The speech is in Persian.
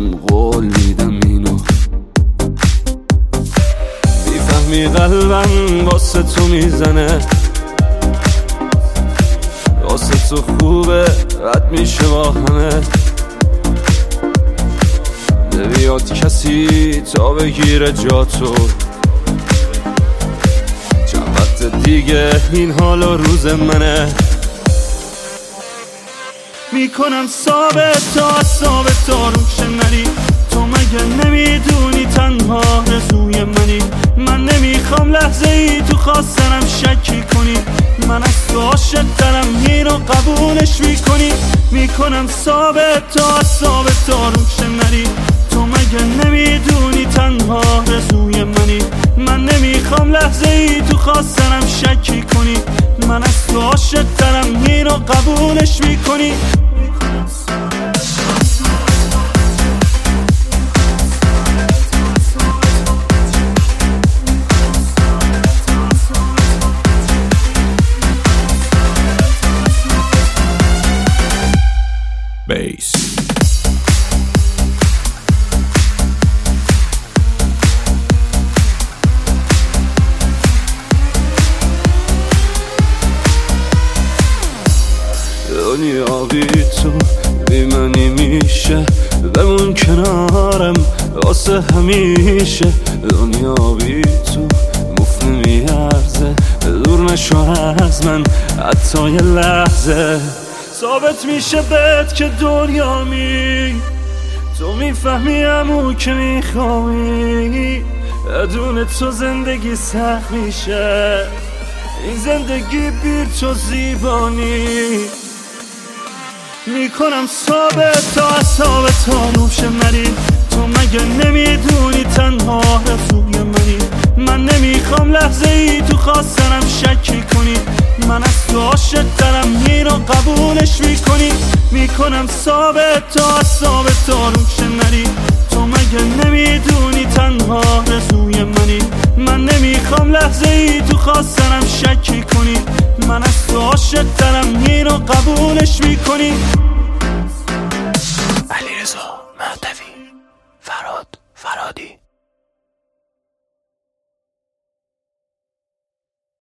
قول میدم اینو. میفهمی قلبم واسه تو میزنه، واسه تو خوبه رد میشه با همه. نمیاد کسی تا بگیره جا تو، چند وقت دیگه این حال و روز منه. میکنم ثابت تا روش نری، تو مگه نمیدونی تنها رزوی منی؟ من نمیخوام لحظه ای تو خواستنم شکی کنی، من از تو عاشق دارم اینو قبولش میکنی. میکنم ثابت تا روش نری، تو مگه نمیدونی تنها رزوی منی؟ من نمیخوام لحظه ای تو خواستنم شکی کنی، من از تو عاشق دارم اینو قبولش میکنی. Bass. دنیا بی تو بی منی میشه، بمون کنارم واسه همیشه. دنیا بی تو مفت نمیارزه، دور نشو از من حتی یه لحظه. ثابت میشه بهت که دنیا تو میفهمی همون که میخوایی. بدون تو زندگی سخت میشه، این زندگی بی تو زیبانی. میکنم ثابت تا روش نری، تو مگه نمیدونی تنها رفوی منی؟ من نمیخوام لحظه ای تو خواستنم شکی کنی، من از تو عاشق دارم اینو قبولش میکنی. میکنم ثابت تا روش نری، تو مگه نمیدونی تنها رزوی منی؟ من نمیخوام لحظه ای تو خواستنم شکی کنی، من از تو عاشق دارم اینو قبولش میکنی. علیرضا مهدوی، فرادی